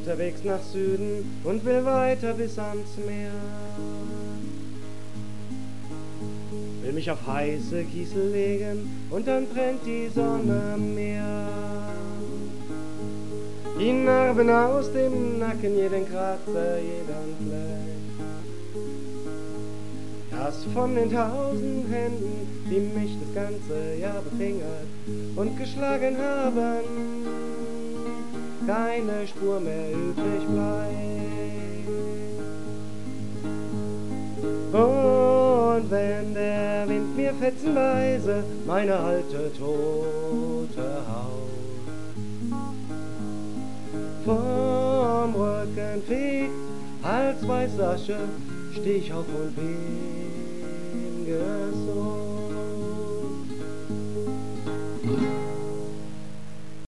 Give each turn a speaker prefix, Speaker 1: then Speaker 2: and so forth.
Speaker 1: unterwegs nach Süden und will weiter bis ans Meer. Will mich auf heiße Kiesel legen und dann brennt die Sonne mehr. Die Narben aus dem Nacken, jeden Kratzer, jeden Fleck. Das von den 1000 Händen, die mich das ganze Jahr befingert und geschlagen haben, keine Spur mehr übrig bleibt. Und wenn der Wind mir fetzenweise meine alte tote Haut vom Rücken fegt, als weiße Asche, steh ich auf und bin gesund.